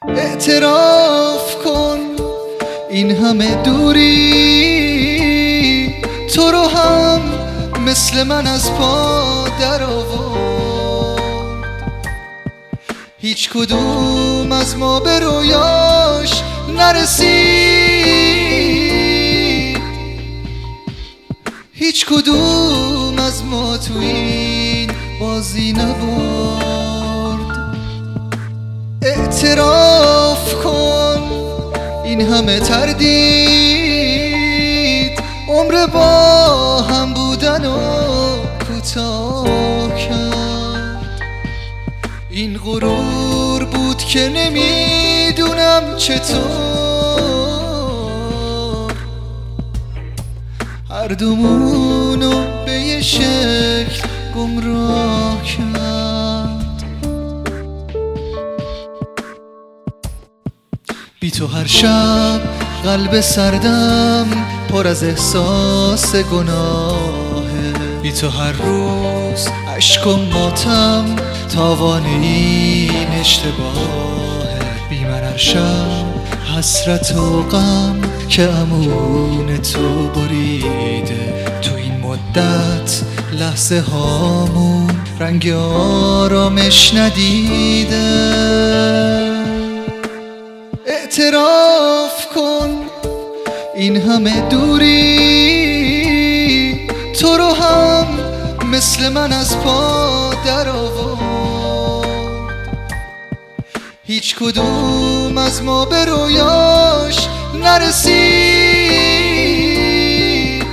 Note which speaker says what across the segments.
Speaker 1: اعتراف کن این همه دوری تو رو هم مثل من از پا در آورد. هیچ کدوم از ما به رویاش نرسید، هیچ کدوم از ما تو این بازی نبرد. اعتراف کن این همه تردید عمر با هم بودن و کوتاه کرد. این غرور بود که نمیدونم چطور هر دومونو به یه شکل گمراه کرد. بی تو هر شب قلب سردم پر از احساس گناهه، بی تو هر روز عشق و ماتم تاوان این اشتباهه. بی من هر شب حسرت و غم که امون تو بریده. تو این مدت لحظه هامون رنگ آرامش ندیده. اعتراف کن این همه دوری تو رو هم مثل من از پا در آورد. هیچ کدوم از ما به رویاش نرسید،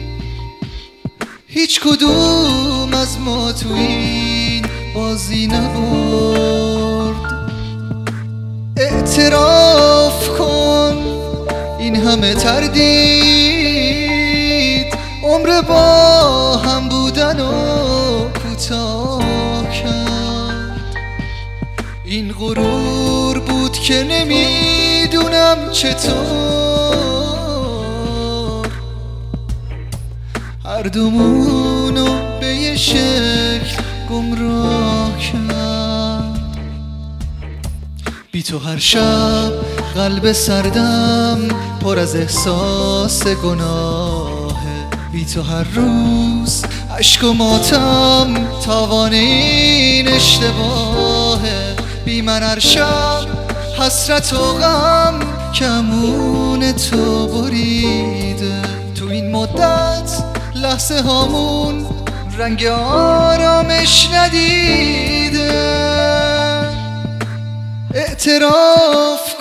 Speaker 1: هیچ کدوم از ما تو این بازی نبرد. اعتراف کن این همه تردید عمر با هم بودن و کوتاه کرد. این غرور بود که نمیدونم چطور هر دومونو به یه شکل گمراه کرد. بی تو هر شب قلب سردم پر از احساس گناهه، بی تو هر روز عشق و ماتم تاوان این اشتباهه. بی من هر شب حسرت و غم کمون تو بریده. تو این مدت لحظه هامون رنگ آرامش ندیده. اعتراف